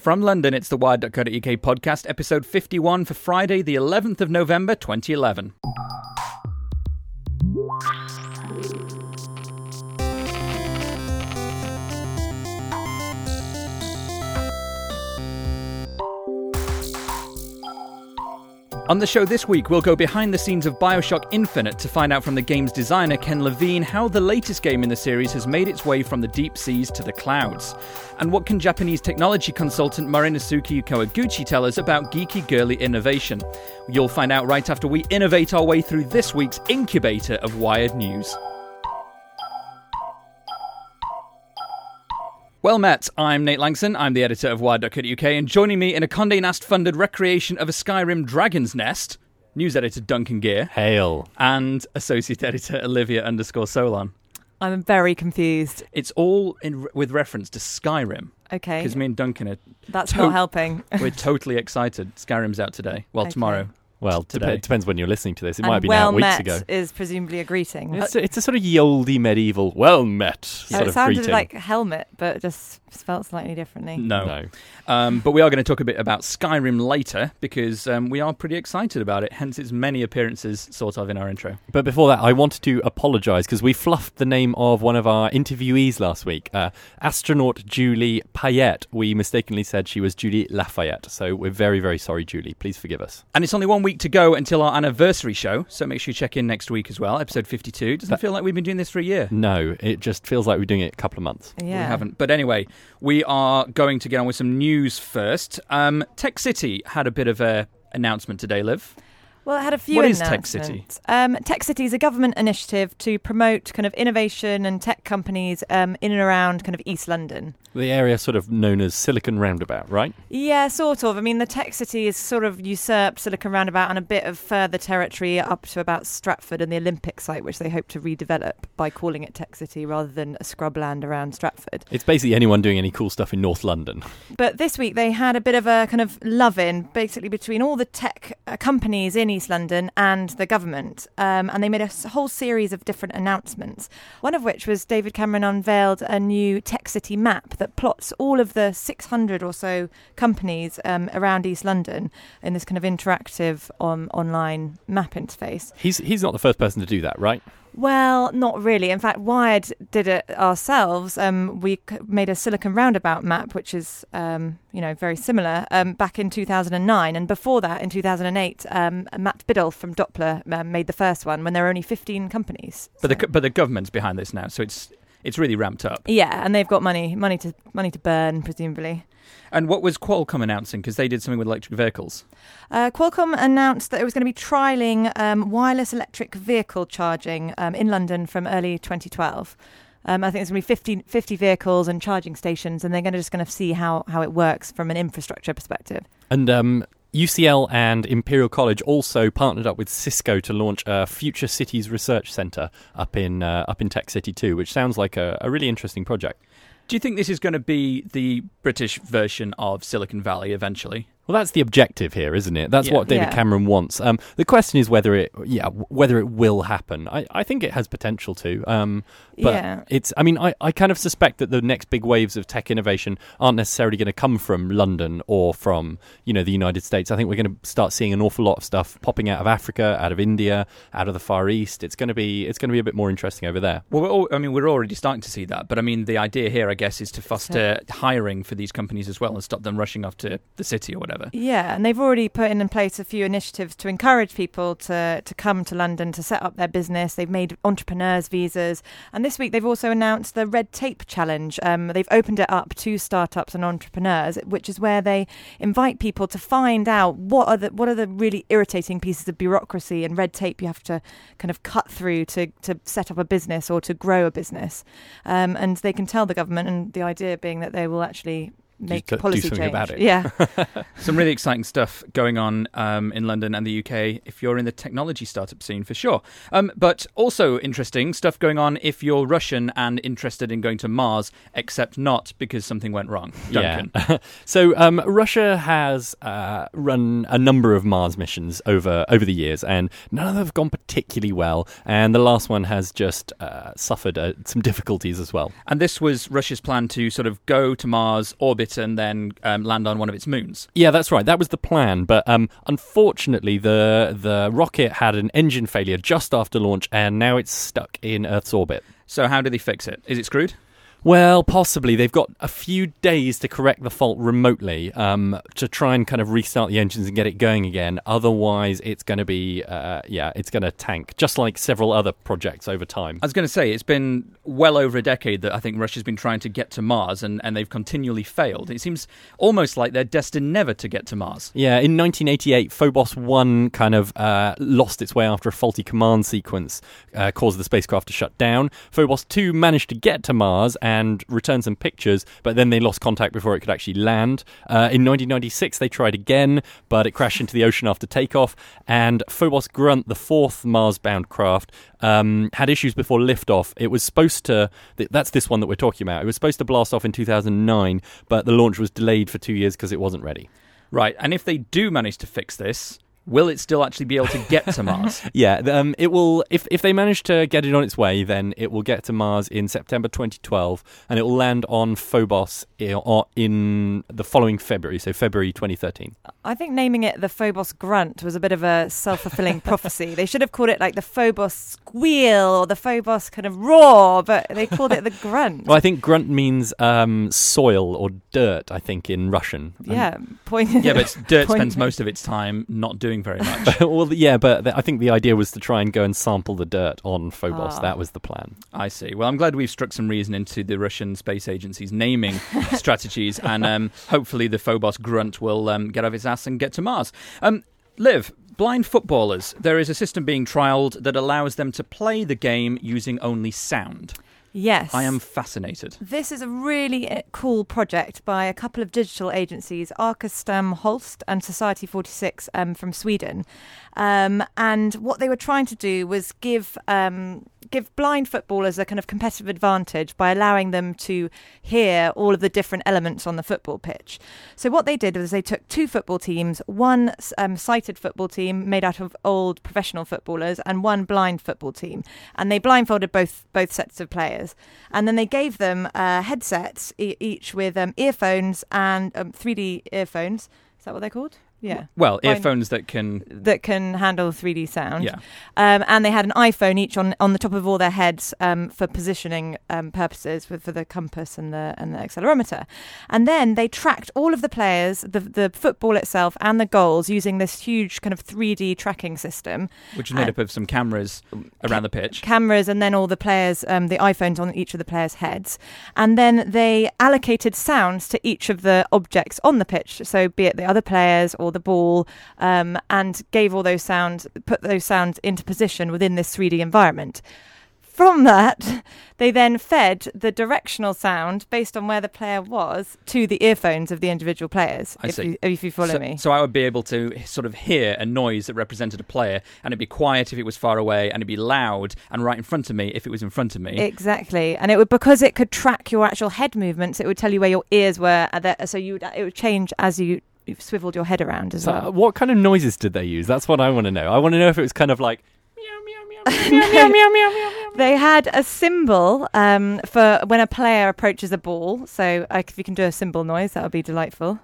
From London, it's the Wired.co.uk podcast, episode 51 for Friday, the 11th of November, 2011. On the show this week, we'll go behind the scenes of BioShock Infinite to find out from the game's designer Ken Levine how the latest game in the series has made its way from the deep seas to the clouds. And what can Japanese technology consultant Morinosuke Kawaguchi tell us about geeky girly innovation? You'll find out right after we innovate our way through this week's incubator of Wired News. Well met, I'm Nate Langson, I'm the editor of Wired.co.uk, and joining me in a Condé Nast-funded recreation of a Skyrim Dragon's Nest, news editor Duncan Gear. Hail. And associate editor Olivia_Solon. I'm very confused. It's all with reference to Skyrim. Okay. Because me and Duncan are... That's not helping. We're totally excited. Skyrim's out today. Well, tomorrow. Well, it depends when you're listening to this. It and might be out weeks ago. Well met is presumably a greeting. It's a sort of ye olde medieval, well met sort of greeting. It sounded like helmet, but just spelt slightly differently. No. But we are going to talk a bit about Skyrim later, because we are pretty excited about it, hence its many appearances sort of in our intro. But before that, I wanted to apologise, because we fluffed the name of one of our interviewees last week, astronaut Julie Payette. We mistakenly said she was Julie Lafayette, so we're very, very sorry, Julie. Please forgive us. And it's only 1 week to go until our anniversary show, so make sure you check in next week as well, episode 52. Doesn't feel like we've been doing this for a year. No, it just feels like we're doing it a couple of months. Yeah. We haven't. But anyway, we are going to get on with some news first. Tech City had a bit of an announcement today, Liv. Well, it had a few announcements. What is Tech City? Tech City is a government initiative to promote kind of innovation and tech companies in and around kind of East London. The area sort of known as Silicon Roundabout, right? Yeah, sort of. I mean, the Tech City is sort of usurped Silicon Roundabout and a bit of further territory up to about Stratford and the Olympic site, which they hope to redevelop by calling it Tech City rather than a scrubland around Stratford. It's basically anyone doing any cool stuff in North London. But this week they had a bit of a kind of love-in, basically, between all the tech companies in East London and the government. And they made a whole series of different announcements, one of which was David Cameron unveiled a new Tech City map that plots all of the 600 or so companies around East London in this kind of interactive online map interface. He's not the first person to do that, right? Well, not really. In fact, Wired did it ourselves. We made a Silicon Roundabout map, which is, very similar, back in 2009. And before that, in 2008, Matt Biddle from Doppler made the first one when there were only 15 companies. But the government's behind this now, so it's really ramped up. Yeah, and they've got money to burn, presumably. And what was Qualcomm announcing? Because they did something with electric vehicles. Qualcomm announced that it was going to be trialling wireless electric vehicle charging in London from early 2012. I think there's going to be 50 vehicles and charging stations, and they're just going to see how it works from an infrastructure perspective. And UCL and Imperial College also partnered up with Cisco to launch a Future Cities Research Centre up in Tech City too, which sounds like a really interesting project. Do you think this is going to be the British version of Silicon Valley eventually? Well, that's the objective here, isn't it? That's what David Cameron wants. The question is whether it will happen. I think it has potential to. But it's. I mean, I kind of suspect that the next big waves of tech innovation aren't necessarily going to come from London or from the United States. I think we're going to start seeing an awful lot of stuff popping out of Africa, out of India, out of the Far East. It's going to be a bit more interesting over there. Well, we're already starting to see that. But I mean, the idea here, I guess, is to foster hiring for these companies as well and stop them rushing off to the city or whatever. Yeah, and they've already put in place a few initiatives to encourage people to come to London to set up their business. They've made entrepreneurs visas. And this week they've also announced the Red Tape Challenge. They've opened it up to startups and entrepreneurs, which is where they invite people to find out what are the really irritating pieces of bureaucracy and red tape you have to kind of cut through to set up a business or to grow a business. And they can tell the government, and the idea being that they will actually make policy do something change about it. Yeah. Some really exciting stuff going on in London and the UK if you're in the technology startup scene, for sure. But also interesting stuff going on if you're Russian and interested in going to Mars, except not because something went wrong. Duncan. Yeah. So Russia has run a number of Mars missions over the years, and none of them have gone particularly well. And the last one has just suffered some difficulties as well. And this was Russia's plan to sort of go to Mars, orbit orbit and then land on one of its moons. Yeah, that's right. That was the plan. But unfortunately, the rocket had an engine failure just after launch, and now it's stuck in Earth's orbit. So how do they fix it? Is it screwed? Well, possibly. They've got a few days to correct the fault remotely to try and kind of restart the engines and get it going again. Otherwise, it's going to be, it's going to tank, just like several other projects over time. I was going to say, it's been well over a decade that I think Russia's been trying to get to Mars, and they've continually failed. It seems almost like they're destined never to get to Mars. Yeah, in 1988, Phobos 1 kind of lost its way after a faulty command sequence caused the spacecraft to shut down. Phobos 2 managed to get to Mars and return some pictures, but then they lost contact before it could actually land. In 1996, they tried again, but it crashed into the ocean after takeoff, and Phobos Grunt, the fourth Mars-bound craft, had issues before liftoff. It was supposed to... That's this one that we're talking about. It was supposed to blast off in 2009, but the launch was delayed for 2 years because it wasn't ready. Right, and if they do manage to fix this, will it still actually be able to get to Mars? Yeah, it will. If they manage to get it on its way, then it will get to Mars in September 2012, and it will land on Phobos in the following February, so February 2013. I think naming it the Phobos Grunt was a bit of a self-fulfilling prophecy. They should have called it like the Phobos Squeal or the Phobos kind of Roar, but they called it the Grunt. Well, I think Grunt means soil or dirt, I think, in Russian. Yeah, but dirt spends most of its time not doing very much. Well, yeah, but I think the idea was to try and go and sample the dirt on Phobos. That was the plan. I see. Well, I'm glad we've struck some reason into the Russian Space Agency's naming strategies, and hopefully the Phobos Grunt will get off its ass and get to Mars. Liv, blind footballers. There is a system being trialled that allows them to play the game using only sound. Yes. I am fascinated. This is a really cool project by a couple of digital agencies, Arkestam Holst and Society 46 from Sweden. And what they were trying to do was give blind footballers a kind of competitive advantage by allowing them to hear all of the different elements on the football pitch. So what they did was they took two football teams, one sighted football team made out of old professional footballers and one blind football team. And they blindfolded both sets of players. And then they gave them headsets, each with earphones and 3D earphones. Is that what they're called? Yeah. Well, earphones that can handle 3D sound. Yeah. And they had an iPhone each on the top of all their heads for positioning purposes for the compass and the accelerometer. And then they tracked all of the players, the football itself and the goals using this huge kind of 3D tracking system. Which is made up of some cameras around the pitch. Cameras and then all the players, the iPhones on each of the players' heads. And then they allocated sounds to each of the objects on the pitch. So be it the other players or the ball, and gave all those sounds, put those sounds into position within this 3D environment. From that, they then fed the directional sound based on where the player was to the earphones of the individual players. If you follow me. So I would be able to sort of hear a noise that represented a player, and it'd be quiet if it was far away, and it'd be loud and right in front of me if it was in front of me. Exactly, and it would, because it could track your actual head movements, it would tell you where your ears were. So it would change as you've swiveled your head around as well. What kind of noises did they use? That's what I want to know. I want to know if it was kind of like meow, meow, meow, meow, meow, meow, meow, meow. They had a cymbal for when a player approaches a ball. So if you can do a cymbal noise, that would be delightful.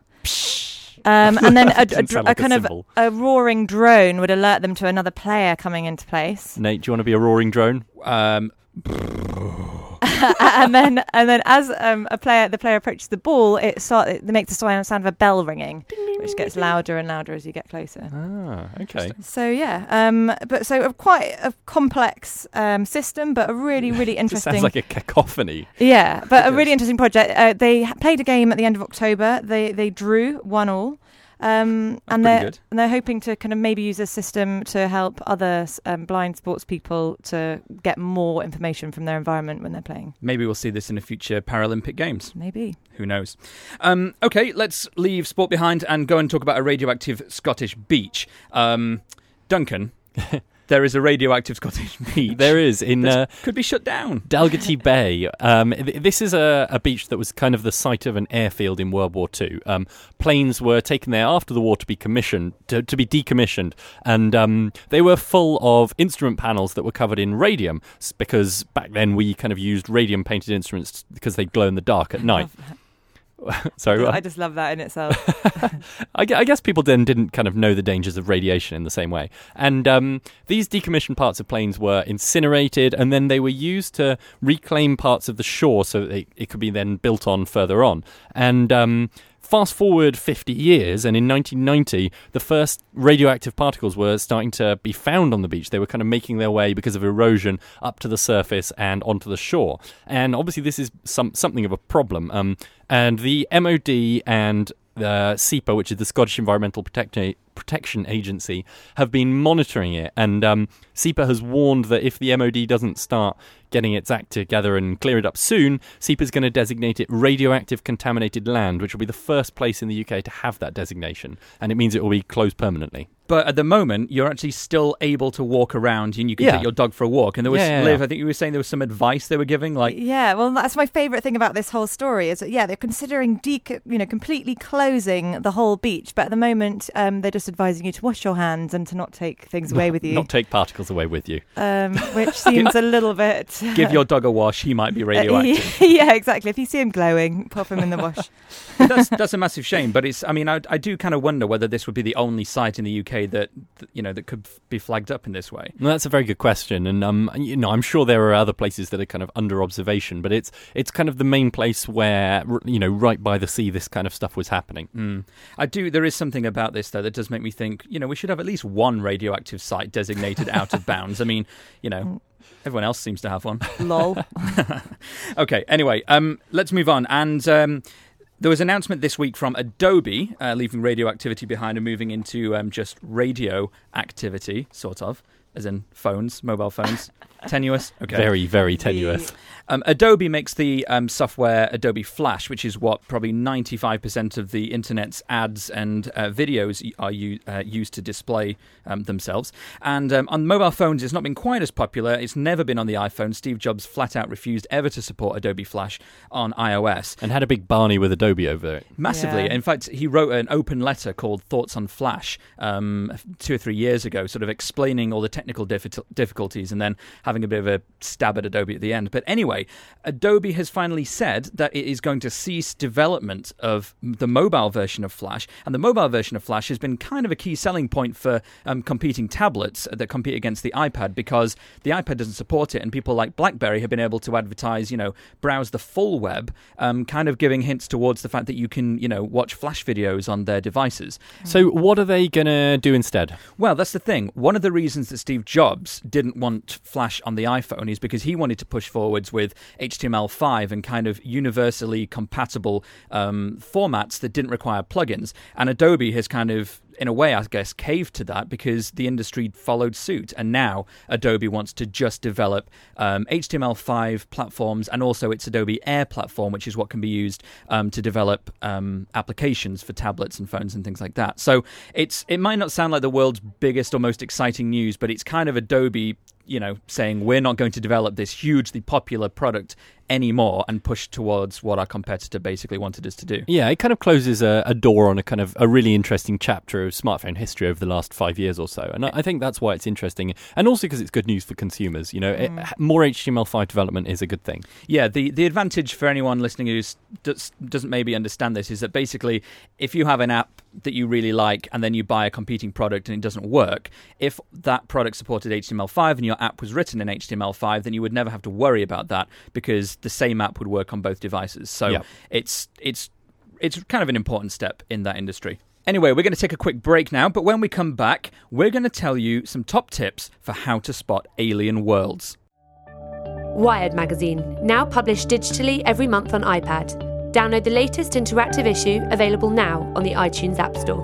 And then a kind of a roaring drone would alert them to another player coming into place. Nate, do you want to be a roaring drone? and then as the player approaches the ball, it makes the sound of a bell ringing, which gets louder and louder as you get closer. Okay. So yeah, quite a complex system, but a really, really interesting. It sounds like a cacophony. Yeah, but a really interesting project. They played a game at the end of October. They drew 1-1. And they're hoping to kind of maybe use this system to help other blind sports people to get more information from their environment when they're playing. Maybe we'll see this in a future Paralympic Games. Maybe. Who knows? Okay, let's leave sport behind and go and talk about a radioactive Scottish beach. Duncan... There is a radioactive Scottish beach. There is. Could be shut down. Dalgety Bay. This is a beach that was kind of the site of an airfield in World War II. Planes were taken there after the war to be decommissioned. And they were full of instrument panels that were covered in radium, because back then we kind of used radium-painted instruments because they glow in the dark at night. Sorry, I just love that in itself. I guess people then didn't kind of know the dangers of radiation in the same way. And these decommissioned parts of planes were incinerated, and then they were used to reclaim parts of the shore so that it could be then built on further on. And fast forward 50 years, and in 1990, the first radioactive particles were starting to be found on the beach. They were kind of making their way, because of erosion, up to the surface and onto the shore. And obviously this is something of a problem. And the MOD and the SEPA, which is the Scottish Environmental Protection Agency, have been monitoring it. And SEPA has warned that if the MOD doesn't start getting its act together and clear it up soon, SEPA is going to designate it radioactive contaminated land, which will be the first place in the UK to have that designation. And it means it will be closed permanently. But at the moment, you're actually still able to walk around and you can take your dog for a walk. And there was, Liv, I think you were saying there was some advice they were giving. Yeah, well, that's my favourite thing about this whole story is that, they're considering completely closing the whole beach. But at the moment, they're just advising you to wash your hands and to not take things away with you. Not take particles away with you. Which seems a little bit... Give your dog a wash, he might be radioactive. Yeah, exactly. If you see him glowing, pop him in the wash. That's a massive shame. But I do kind of wonder whether this would be the only site in the UK that could be flagged up in this way. Well, that's a very good question, and I'm sure there are other places that are kind of under observation, but it's kind of the main place where right by the sea this kind of stuff was happening. There is something about this though that does make me think we should have at least one radioactive site designated out of bounds. I mean, everyone else seems to have one. Lol. Okay, anyway, let's move on. And there was an announcement this week from Adobe, leaving radioactivity behind and moving into just radio activity, sort of, as in phones, mobile phones. Tenuous? Okay. Very, very tenuous. Adobe makes the software Adobe Flash, which is what probably 95% of the internet's ads and videos are used to display themselves. And on mobile phones, it's not been quite as popular. It's never been on the iPhone. Steve Jobs flat out refused ever to support Adobe Flash on iOS. And had a big Barney with Adobe over it. Massively. Yeah. In fact, he wrote an open letter called Thoughts on Flash 2 or 3 years ago, sort of explaining all the technical difficulties and then having a bit of a stab at Adobe at the end. But anyway, Adobe has finally said that it is going to cease development of the mobile version of Flash. And the mobile version of Flash has been kind of a key selling point for competing tablets that compete against the iPad, because the iPad doesn't support it. And people like BlackBerry have been able to advertise, browse the full web, kind of giving hints towards the fact that you can, watch Flash videos on their devices. So what are they going to do instead? Well, that's the thing. One of the reasons that Steve Jobs didn't want Flash on the iPhone is because he wanted to push forwards with HTML5 and kind of universally compatible formats that didn't require plugins. And Adobe has kind of, in a way, I guess, caved to that because the industry followed suit. And now Adobe wants to just develop HTML5 platforms and also its Adobe Air platform, which is what can be used to develop applications for tablets and phones and things like that. So it might not sound like the world's biggest or most exciting news, but it's kind of Adobe saying we're not going to develop this hugely popular product anymore and push towards what our competitor basically wanted us to do. Yeah, it kind of closes a door on a kind of a really interesting chapter of smartphone history over the last 5 years or so. And I think that's why it's interesting. And also because it's good news for consumers. More HTML5 development is a good thing. Yeah, the advantage for anyone listening who doesn't maybe understand this is that basically if you have an app that you really like and then you buy a competing product and it doesn't work, if that product supported HTML5 and your app was written in HTML5, then you would never have to worry about that because the same app would work on both devices. So it's kind of an important step in that industry. Anyway, we're going to take a quick break now, but when we come back, we're going to tell you some top tips for how to spot alien worlds. Wired magazine, now published digitally every month on iPad. Download the latest interactive issue, available now on the iTunes App Store.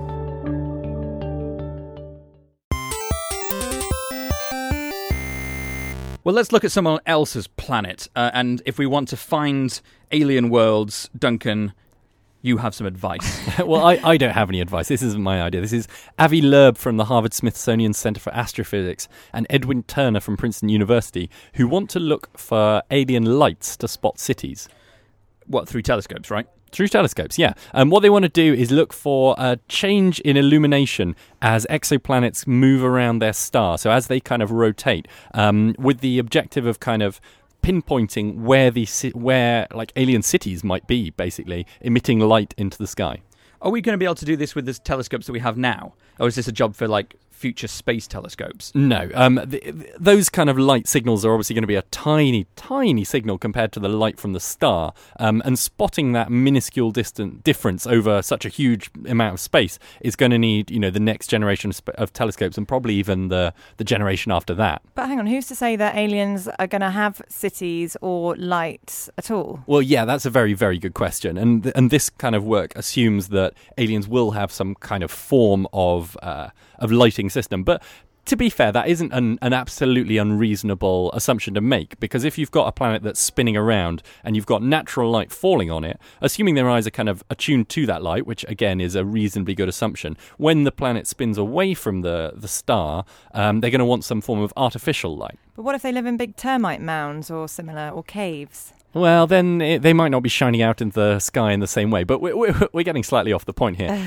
Well, let's look at someone else's planet. And if we want to find alien worlds, Duncan, you have some advice. Well, I don't have any advice. This isn't my idea. This is Avi Loeb from the Harvard-Smithsonian Center for Astrophysics and Edwin Turner from Princeton University, who want to look for alien lights to spot cities. What, through telescopes, right? Through telescopes, yeah. And what they want to do is look for a change in illumination as exoplanets move around their star. So as they kind of rotate, with the objective of kind of pinpointing where like alien cities might be, basically emitting light into the sky. Are we going to be able to do this with the telescopes that we have now? Or is this a job for, like, future space telescopes? No. Those kind of light signals are obviously going to be a tiny, tiny signal compared to the light from the star. And spotting that minuscule difference over such a huge amount of space is going to need, the next generation of telescopes, and probably even the generation after that. But hang on, who's to say that aliens are going to have cities or lights at all? Well, yeah, that's a very, very good question. And this kind of work assumes that aliens will have some kind of form of lighting system. But to be fair, that isn't an absolutely unreasonable assumption to make, because if you've got a planet that's spinning around and you've got natural light falling on it, assuming their eyes are kind of attuned to that light, which again is a reasonably good assumption, when the planet spins away from the star, they're going to want some form of artificial light. But what if they live in big termite mounds or similar, or caves? Well, then they might not be shining out into the sky in the same way. But we're getting slightly off the point here.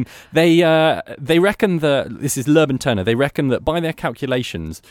They reckon that, this is Lurban Turner, they reckon that by their calculations,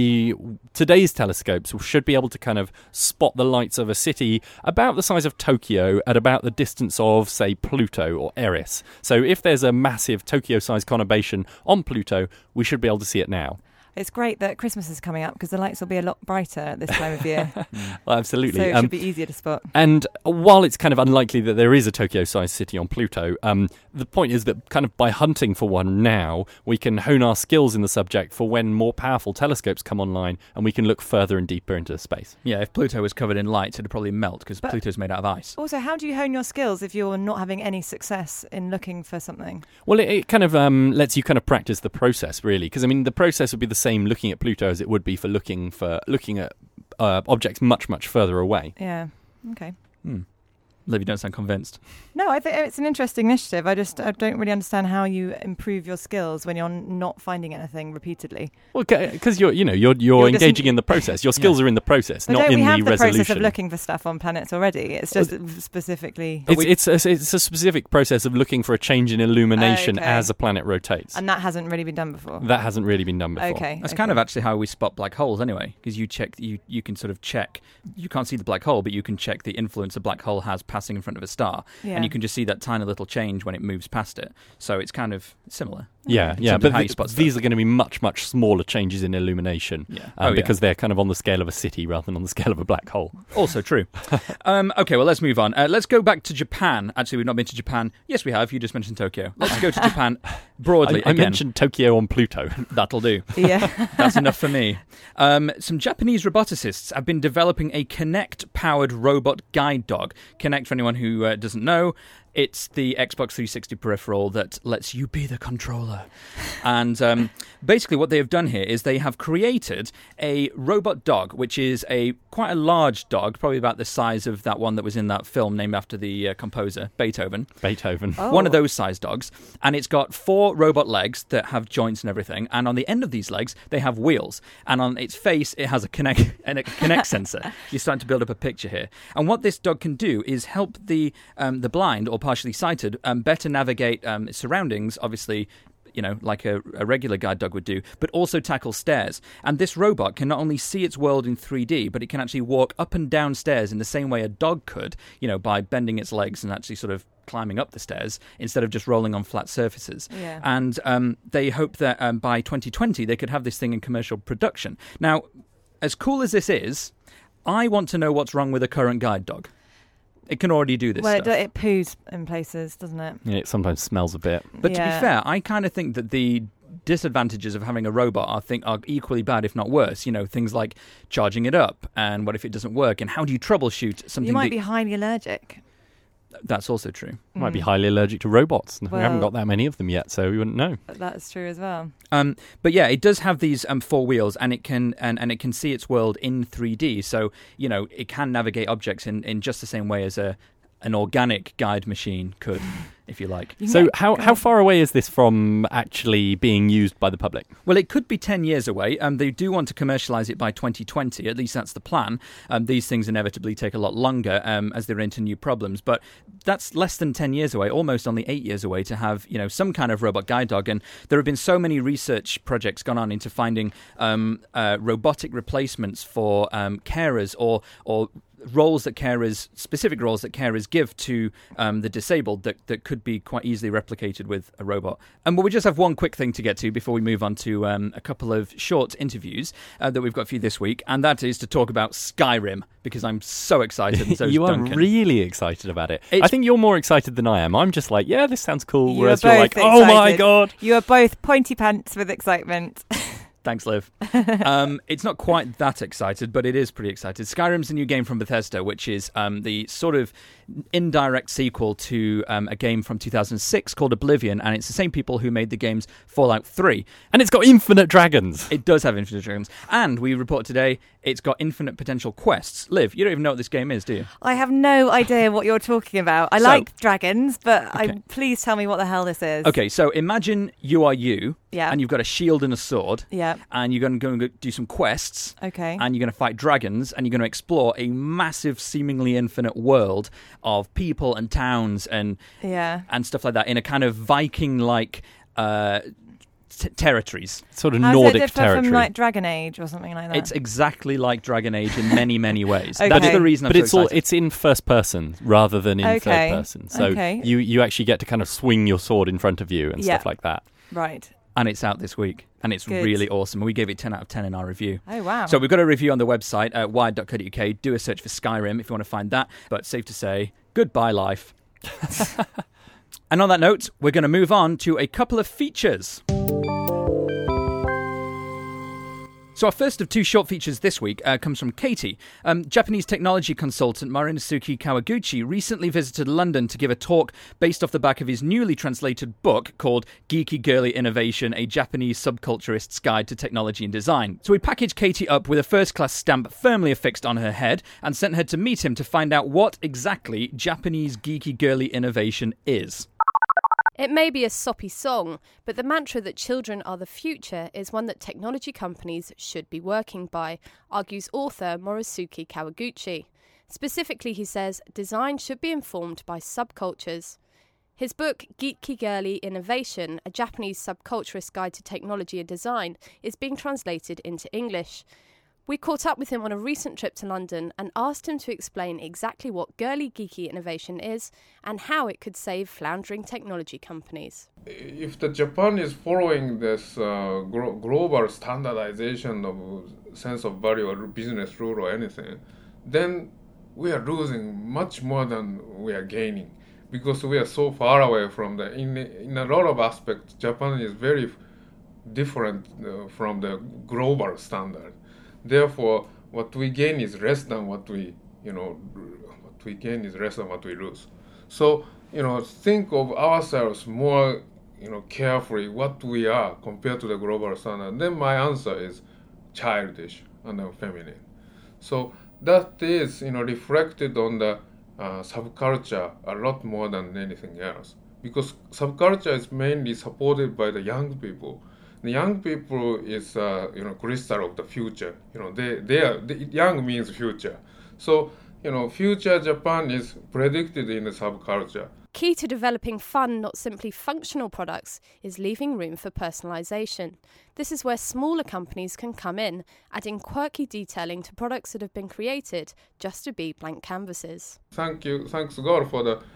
today's telescopes should be able to kind of spot the lights of a city about the size of Tokyo at about the distance of, say, Pluto or Eris. So if there's a massive Tokyo-sized conurbation on Pluto, we should be able to see it now. It's great that Christmas is coming up because the lights will be a lot brighter at this time of year. Well, absolutely. So it should be easier to spot. And while it's kind of unlikely that there is a Tokyo-sized city on Pluto, the point is that kind of by hunting for one now, we can hone our skills in the subject for when more powerful telescopes come online and we can look further and deeper into space. Yeah, if Pluto was covered in light, it'd probably melt because Pluto's made out of ice. Also, how do you hone your skills if you're not having any success in looking for something? Well, it kind of lets you kind of practice the process, really, because, I mean, the process would be the same looking at Pluto as it would be for looking at objects much, much further away. Yeah. Okay. Liv, you don't sound convinced. No, I think it's an interesting initiative. I don't really understand how you improve your skills when you're not finding anything repeatedly. Well, because you're engaging in the process. Your skills are in the process, but not in the resolution. We have the process of looking for stuff on planets already. It's just specifically. It's a specific process of looking for a change in illumination as a planet rotates, and that hasn't really been done before. Okay, that's kind of actually how we spot black holes, anyway. Because you can sort of check. You can't see the black hole, but you can check the influence a black hole has passing in front of a star, and you can just see that tiny little change when it moves past it. So it's kind of similar. Yeah, but these are going to be much, much smaller changes in illumination because they're kind of on the scale of a city rather than on the scale of a black hole. Also true. Okay, well, let's move on. Let's go back to Japan. Actually, we've not been to Japan. Yes, we have. You just mentioned Tokyo. Let's go to Japan broadly. I mentioned Tokyo on Pluto. That'll do. Yeah. That's enough for me. Some Japanese roboticists have been developing a Kinect-powered robot guide dog. Kinect, for anyone who doesn't know, it's the Xbox 360 peripheral that lets you be the controller. And basically what they have done here is they have created a robot dog, which is quite a large dog, probably about the size of that one that was in that film named after the composer, Beethoven. Oh. One of those size dogs. And it's got 4 robot legs that have joints and everything. And on the end of these legs, they have wheels. And on its face, it has a Kinect sensor. You're starting to build up a picture here. And what this dog can do is help the blind or partially sighted better navigate its surroundings, obviously, like a regular guide dog would do, but also tackle stairs. And this robot can not only see its world in 3D, but it can actually walk up and down stairs in the same way a dog could, by bending its legs and actually sort of climbing up the stairs instead of just rolling on flat surfaces. Yeah. And they hope that by 2020 they could have this thing in commercial production. Now, as cool as this is, I want to know what's wrong with a current guide dog. It can already do this stuff. Well, it poos in places, doesn't it? Yeah, it sometimes smells a bit. But to be fair, I kind of think that the disadvantages of having a robot are equally bad, if not worse. Things like charging it up, and what if it doesn't work, and how do you troubleshoot something? You might be highly allergic. That's also true. Might be highly allergic to robots. We haven't got that many of them yet, so we wouldn't know. That's true as well. But yeah, it does have these 4 wheels, and it can and it can see its world in 3D. So it can navigate objects in just the same way as a an organic guide machine could, if you like. So how far away is this from actually being used by the public? Well, it could be 10 years away. They do want to commercialise it by 2020. At least that's the plan. These things inevitably take a lot longer as they run into new problems. But that's less than 10 years away, almost only 8 years away, to have some kind of robot guide dog. And there have been so many research projects gone on into finding robotic replacements for carers or specific roles that carers give to the disabled that could be quite easily replicated with a robot. But we just have one quick thing to get to before we move on to a couple of short interviews that we've got for you this week, and that is to talk about Skyrim, because I'm so excited. And so you are really excited about it. I think you're more excited than I am. I'm just like, yeah, this sounds cool, whereas you're like, excited. Oh my God. You are both pointy pants with excitement. Thanks, Liv. It's not quite that excited, but it is pretty excited. Skyrim's a new game from Bethesda, which is the sort of indirect sequel to a game from 2006 called Oblivion, and it's the same people who made the games Fallout 3. And it's got infinite dragons. It does have infinite dragons. And we report today it's got infinite potential quests. Liv, you don't even know what this game is, do you? I have no idea what you're talking about. I like dragons, but please tell me what the hell this is. Okay, so imagine you are you, yeah, and you've got a shield and a sword, yeah, and you're going to go and do some quests, okay, and you're going to fight dragons, and you're going to explore a massive, seemingly infinite world of people and towns and stuff like that in a kind of Viking-like territories. Sort of Nordic territory. From like Dragon Age or something like that? It's exactly like Dragon Age in many, many ways. Okay. That's the reason I'm so excited. It's in first person rather than in third person. So you actually get to kind of swing your sword in front of you and stuff like that. Right. And it's out this week. And it's really awesome. We gave it 10 out of 10 in our review. Oh, wow. So we've got a review on the website at wired.co.uk. Do a search for Skyrim if you want to find that. But safe to say, goodbye, life. And on that note, we're going to move on to a couple of features. So our first of two short features this week comes from Katie. Japanese technology consultant Marinosuke Kawaguchi recently visited London to give a talk based off the back of his newly translated book called Geeky Girly Innovation, a Japanese Subculturist's Guide to Technology and Design. So we packaged Katie up with a first-class stamp firmly affixed on her head and sent her to meet him to find out what exactly Japanese geeky girly innovation is. It may be a soppy song, but the mantra that children are the future is one that technology companies should be working by, argues author Marinosuke Kawaguchi. Specifically, he says, design should be informed by subcultures. His book, Geeky Girly Innovation, a Japanese subculturist guide to technology and design, is being translated into English. We caught up with him on a recent trip to London and asked him to explain exactly what girly geeky innovation is and how it could save floundering technology companies. If the Japan is following this global standardization of sense of value or business rule or anything, then we are losing much more than we are gaining, because we are so far away from in a lot of aspects, Japan is very different from the global standard. Therefore, what we gain is less than what we gain is less than what we lose. So, think of ourselves more, carefully what we are compared to the global standard. Then my answer is childish and feminine. So that is, reflected on the subculture a lot more than anything else, because subculture is mainly supported by the young people. The young people is, crystal of the future. Young means future. So, future Japan is predicted in the subculture. Key to developing fun, not simply functional products, is leaving room for personalisation. This is where smaller companies can come in, adding quirky detailing to products that have been created just to be blank canvases. Thanks God for the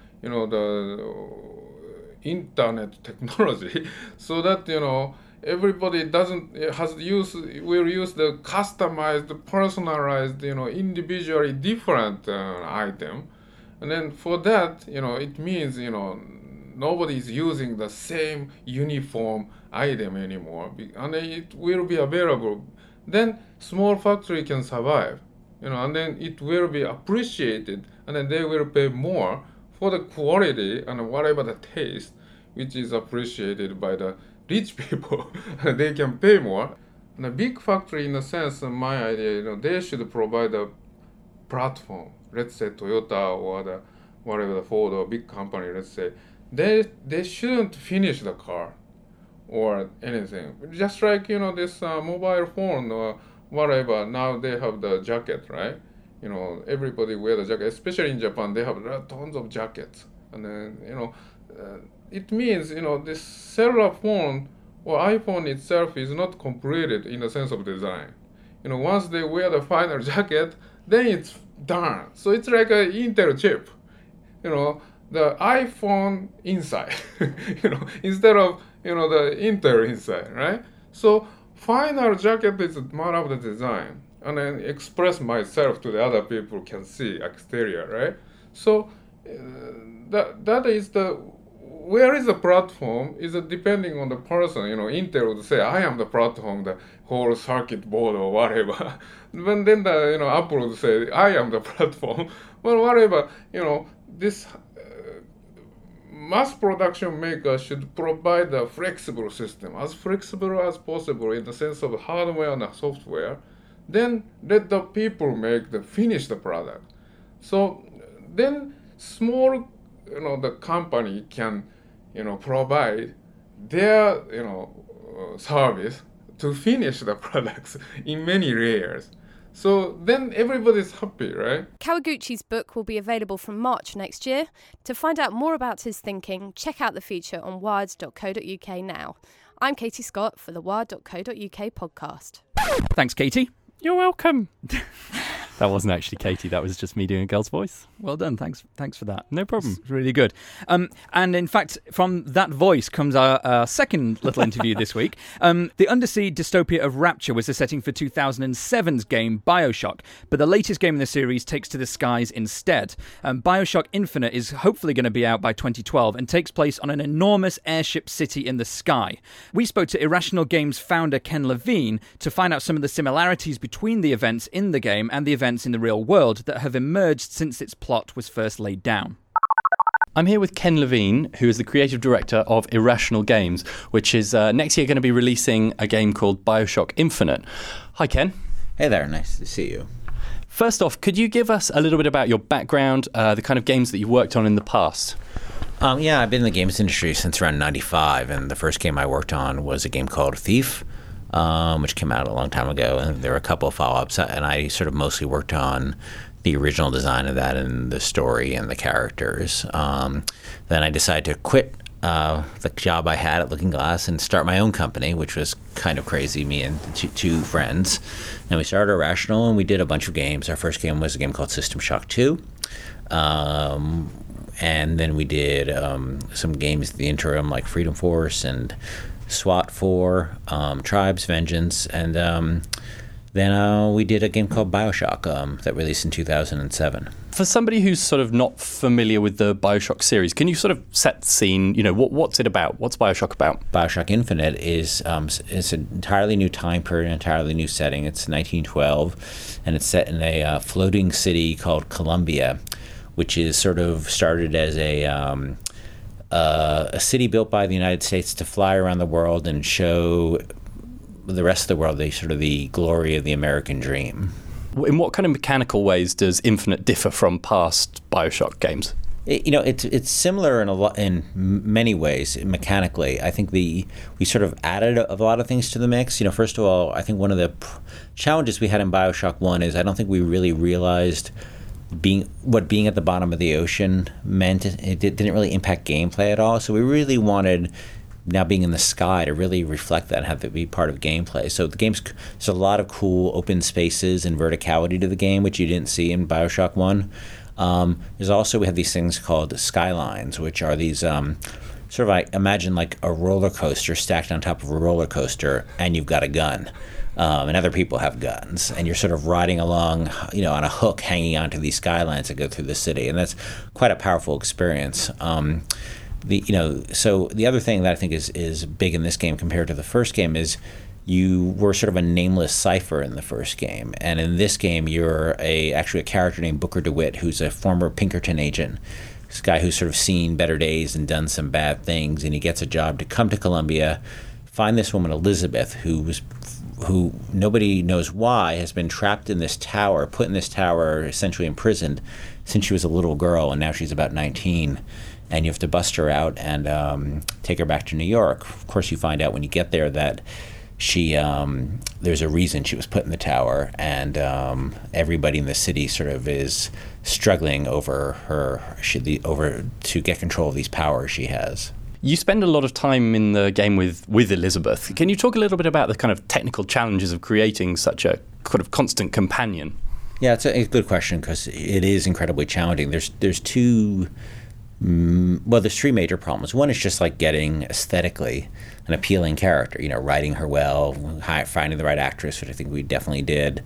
internet technology, so that, everybody will use the customized, personalized, individually different item. And then for that, it means, nobody is using the same uniform item anymore. And it will be available. Then small factory can survive, and then it will be appreciated. And then they will pay more for the quality and whatever the taste, which is appreciated by the rich people. They can pay more. And a big factory, in a sense, my idea, they should provide a platform. Let's say Toyota or whatever, the Ford or big company, let's say, they shouldn't finish the car or anything. Just like, this mobile phone or whatever, now they have the jacket, right? Everybody wear the jacket, especially in Japan, they have tons of jackets. And then, it means, this cellular phone or iPhone itself is not completed in the sense of design. Once they wear the final jacket, then it's done. So it's like an Intel chip, the iPhone inside, instead of, the Intel inside, right? So final jacket is a matter of the design, and then express myself to the other people can see exterior, right? So that is where is the platform is depending on the person. Intel would say, I am the platform, the whole circuit board or whatever. But then Apple would say, I am the platform. Well, whatever, this mass production maker should provide a flexible system, as flexible as possible in the sense of hardware and software. Then let the people finish the product. So then small, the company can, provide their, service to finish the products in many layers. So then everybody's happy, right? Kawaguchi's book will be available from March next year. To find out more about his thinking, check out the feature on wired.co.uk now. I'm Katie Scott for the wired.co.uk podcast. Thanks, Katie. You're welcome. That wasn't actually Katie. That was just me doing a girl's voice. Well done. Thanks for that. No problem. It's really good. And in fact, from that voice comes our second little interview this week. The undersea dystopia of Rapture was the setting for 2007's game BioShock, but the latest game in the series takes to the skies instead. BioShock Infinite is hopefully going to be out by 2012 and takes place on an enormous airship city in the sky. We spoke to Irrational Games founder Ken Levine to find out some of the similarities between the events in the game and the events in the real world that have emerged since its plot was first laid down. I'm here with Ken Levine, who is the creative director of Irrational Games, which is next year going to be releasing a game called BioShock Infinite. Hi, Ken. Hey there, nice to see you. First off, could you give us a little bit about your background, the kind of games that you've worked on in the past? Yeah, I've been in the games industry since around 95, and the first game I worked on was a game called Thief, which came out a long time ago, and there were a couple of follow-ups, and I sort of mostly worked on the original design of that and the story and the characters. Then I decided to quit the job I had at Looking Glass and start my own company, which was kind of crazy, me and two friends. And we started Irrational, and we did a bunch of games. Our first game was a game called System Shock 2. And then we did some games in the interim, like Freedom Force and SWAT 4, Tribes, Vengeance, and then we did a game called BioShock that released in 2007. For somebody who's sort of not familiar with the BioShock series, can you sort of set the scene? What's it about? What's BioShock about? BioShock Infinite is it's an entirely new time period, an entirely new setting. It's 1912, and it's set in a floating city called Columbia, which is sort of started as a city built by the United States to fly around the world and show the rest of the world the glory of the American dream. In what kind of mechanical ways does Infinite differ from past BioShock games? It's similar in many ways mechanically. I think we sort of added a lot of things to the mix. First of all, I think one of the challenges we had in BioShock 1 is I don't think we really realized being at the bottom of the ocean meant. It didn't really impact gameplay at all. So we really wanted, now being in the sky, to really reflect that and have it be part of gameplay. So there's a lot of cool open spaces and verticality to the game, which you didn't see in BioShock 1. There's also, we have these things called skylines, which are these sort of, like, imagine like a roller coaster stacked on top of a roller coaster, and you've got a gun. And other people have guns, and you're sort of riding along, on a hook, hanging onto these skylines that go through the city, and that's quite a powerful experience. So the other thing that I think is big in this game compared to the first game is you were sort of a nameless cipher in the first game, and in this game you're actually a character named Booker DeWitt, who's a former Pinkerton agent. This guy who's sort of seen better days and done some bad things, and he gets a job to come to Columbia, find this woman Elizabeth, who nobody knows why has been trapped in this tower, put in this tower, essentially imprisoned since she was a little girl, and now she's about 19. And you have to bust her out and take her back to New York. Of course, you find out when you get there that she there's a reason she was put in the tower, and everybody in the city sort of is struggling over to get control of these powers she has. You spend a lot of time in the game with Elizabeth. Can you talk a little bit about the kind of technical challenges of creating such a kind of constant companion? Yeah, it's a good question because it is incredibly challenging. There's there's three major problems. One is just like getting aesthetically an appealing character, writing her well, finding the right actress, which I think we definitely did,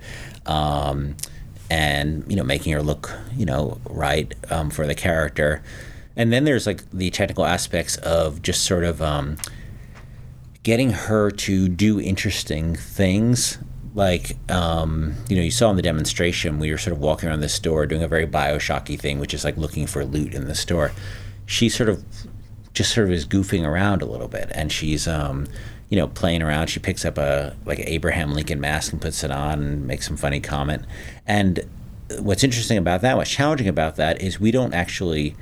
and making her look right for the character. And then there's like the technical aspects of just sort of getting her to do interesting things. Like, you saw in the demonstration, we were sort of walking around this store doing a very Bioshocky thing, which is like looking for loot in the store. She sort of is goofing around a little bit, and she's, playing around. She picks up a Abraham Lincoln mask and puts it on and makes some funny comment. And what's interesting about that, what's challenging about that, is we don't actually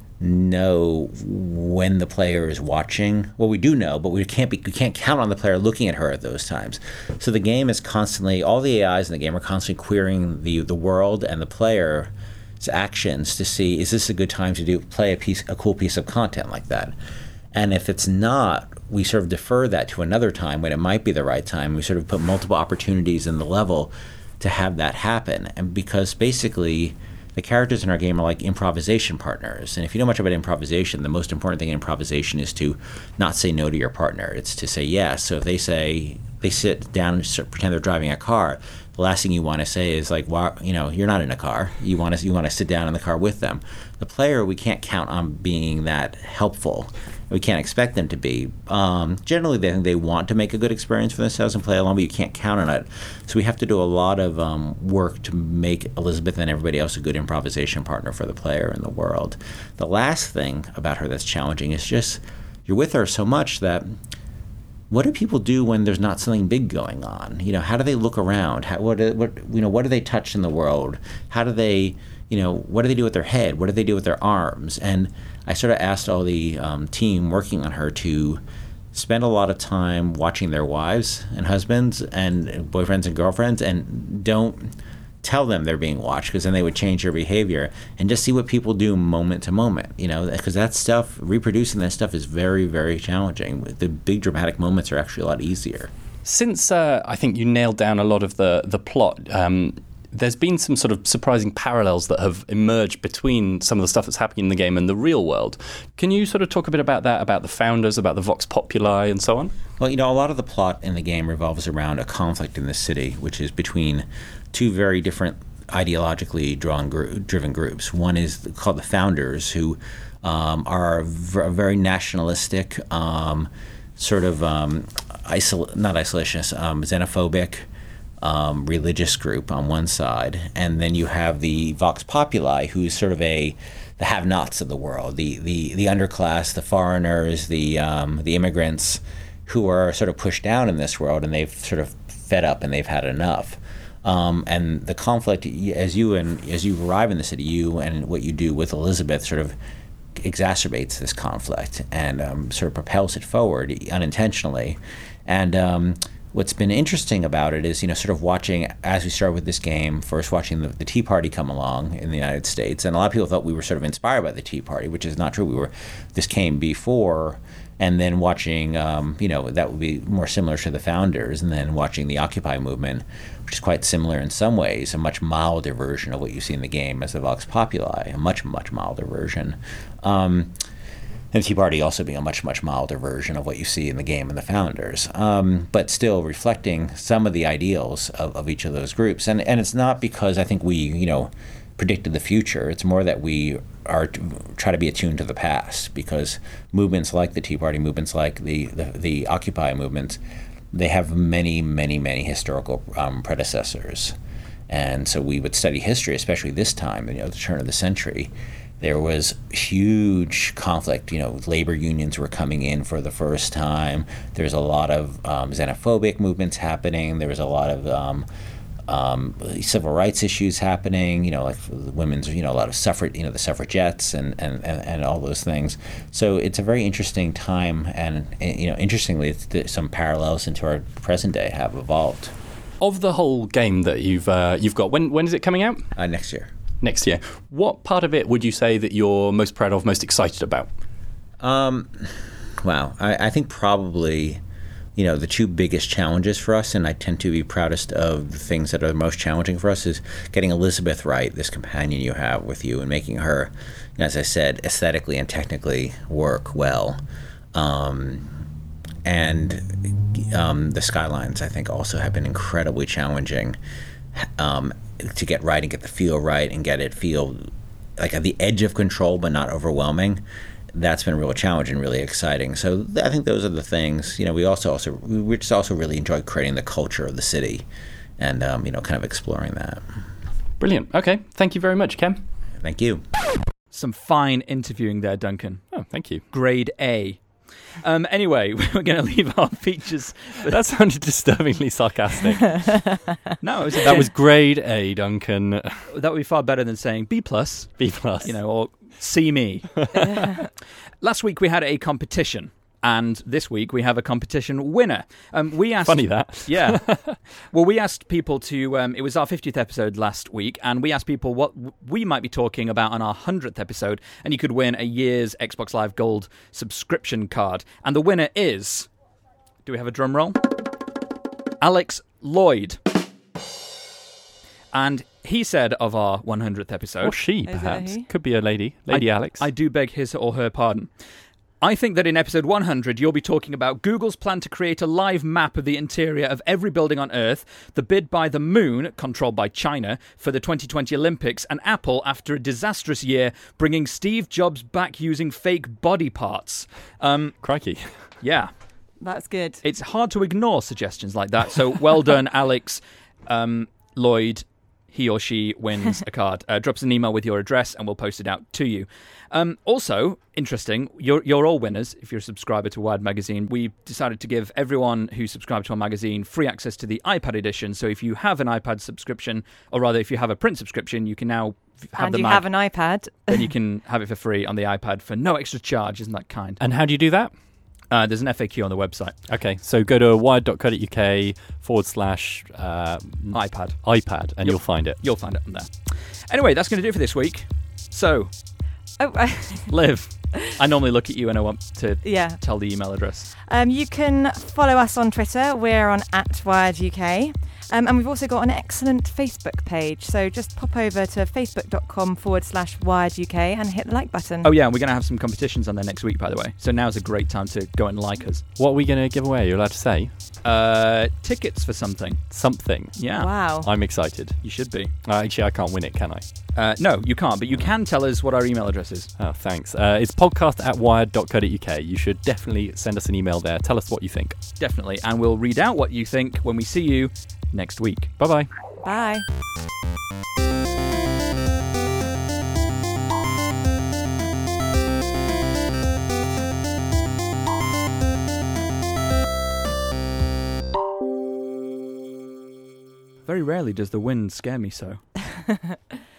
know when the player is watching. Well, we do know, but we can't count on the player looking at her at those times. So the game is constantly, all the AIs in the game are constantly querying the world and the player's actions to see, is this a good time to play a cool piece of content like that? And if it's not, we sort of defer that to another time when it might be the right time. We sort of put multiple opportunities in the level to have that happen. And because basically the characters in our game are like improvisation partners. And if you know much about improvisation, the most important thing in improvisation is to not say no to your partner. It's to say yes. So if they sit down and pretend they're driving a car, the last thing you want to say is like, well, you're not in a car. You want to sit down in the car with them. The player, we can't count on being that helpful. We can't expect them to be. Generally, they want to make a good experience for themselves and play along, but you can't count on it. So we have to do a lot of work to make Elizabeth and everybody else a good improvisation partner for the player in the world. The last thing about her that's challenging is just you're with her so much that what do people do when there's not something big going on? How do they look around? What do they touch in the world? How do they, what do they do with their head? What do they do with their arms? And I sort of asked all the team working on her to spend a lot of time watching their wives and husbands and boyfriends and girlfriends, and don't tell them they're being watched, because then they would change their behavior, and just see what people do moment to moment, because that stuff, reproducing that stuff is very, very challenging. The big dramatic moments are actually a lot easier. Since I think you nailed down a lot of the plot, there's been some sort of surprising parallels that have emerged between some of the stuff that's happening in the game and the real world. Can you sort of talk a bit about that, about the founders, about the Vox Populi and so on? Well, a lot of the plot in the game revolves around a conflict in the city, which is between two very different ideologically driven groups. One is called the Founders, who are very nationalistic, not isolationist, xenophobic, religious group on one side, and then you have the Vox Populi, who's sort of the have-nots of the world, the underclass, the foreigners, the immigrants, who are sort of pushed down in this world, and they've sort of fed up and they've had enough. And the conflict, as you arrive in the city, you and what you do with Elizabeth sort of exacerbates this conflict and sort of propels it forward unintentionally. And what's been interesting about it is, sort of watching, as we started with this game, first watching the Tea Party come along in the United States. And a lot of people thought we were sort of inspired by the Tea Party, which is not true. This came before, and then watching, that would be more similar to the Founders, and then watching the Occupy movement, which is quite similar in some ways, a much milder version of what you see in the game as the Vox Populi, a much, much milder version. And the Tea Party also being a much, much milder version of what you see in the game and the Founders, but still reflecting some of the ideals of each of those groups. And it's not because I think we, predicted the future. It's more that we try to be attuned to the past, because movements like the Tea Party, movements like the Occupy movement, they have many, many, many historical predecessors. And so we would study history, especially this time, the turn of the century, There was huge conflict. Labor unions were coming in for the first time. There's a lot of xenophobic movements happening. There was a lot of civil rights issues happening, like women's, a lot of suffrage, the suffragettes and all those things. So it's a very interesting time, and interestingly, some parallels into our present day have evolved. Of the whole game that you've got, when is it coming out? Next year. Next year. What part of it would you say that you're most proud of, most excited about? Wow. I think probably, the two biggest challenges for us, and I tend to be proudest of the things that are the most challenging for us, is getting Elizabeth right, this companion you have with you, and making her, as I said, aesthetically and technically work well. And the skylines, I think, also have been incredibly challenging to get right and get the feel right and get it feel like at the edge of control but not overwhelming. That's been a real challenge and really exciting. So I think those are the things. We just also really enjoy creating the culture of the city, and kind of exploring that. Brilliant. Okay, thank you very much, Cam. Thank you. Some fine interviewing there, Duncan. Oh, thank you. Grade A. Anyway, we're going to leave our features. That sounded disturbingly sarcastic. No, that was grade A, Duncan. That would be far better than saying B+. B+. Or C me. Last week we had a competition, and this week we have a competition winner. We asked. Funny that. Yeah. Well, we asked people to. It was our 50th episode last week, and we asked people what we might be talking about on our 100th episode, and you could win a year's Xbox Live Gold subscription card. And the winner is. Do we have a drum roll? Alex Lloyd. And he said of our 100th episode... Or she, perhaps. Could be a lady. Lady Alex. I do beg his or her pardon. I think that in episode 100, you'll be talking about Google's plan to create a live map of the interior of every building on Earth, the bid by the Moon, controlled by China, for the 2020 Olympics, and Apple, after a disastrous year, bringing Steve Jobs back using fake body parts. Crikey. Yeah. That's good. It's hard to ignore suggestions like that, so well done, Alex Lloyd. He or she wins a card. Drop us an email with your address and we'll post it out to you. Also, interesting, you're all winners if you're a subscriber to Wired Magazine. We've decided to give everyone who subscribed to our magazine free access to the iPad edition. So if you have an iPad subscription, or rather if you have a print subscription, you can now have the mag. Have an iPad. Then you can have it for free on the iPad for no extra charge. Isn't that kind? And how do you do that? There's an FAQ on the website. Okay, so go to wired.co.uk /iPad and you'll find it. You'll find it on there. Anyway, that's going to do it for this week. So, Liv, I normally look at you and I want to tell the email address. You can follow us on Twitter. We're on @WiredUK. And we've also got an excellent Facebook page. So just pop over to facebook.com/WiredUK and hit the like button. Oh, yeah, and we're going to have some competitions on there next week, by the way. So now's a great time to go and like us. What are we going to give away? Are you allowed to say? Tickets for something. Something? Yeah. Wow. I'm excited. You should be. Actually, I can't win it, can I? No, you can't, but you can tell us what our email address is. Oh, thanks. It's podcast@wired.co.uk. You should definitely send us an email there. Tell us what you think. Definitely. And we'll read out what you think when we see you next week. Bye-bye. Bye. Very rarely does the wind scare me so.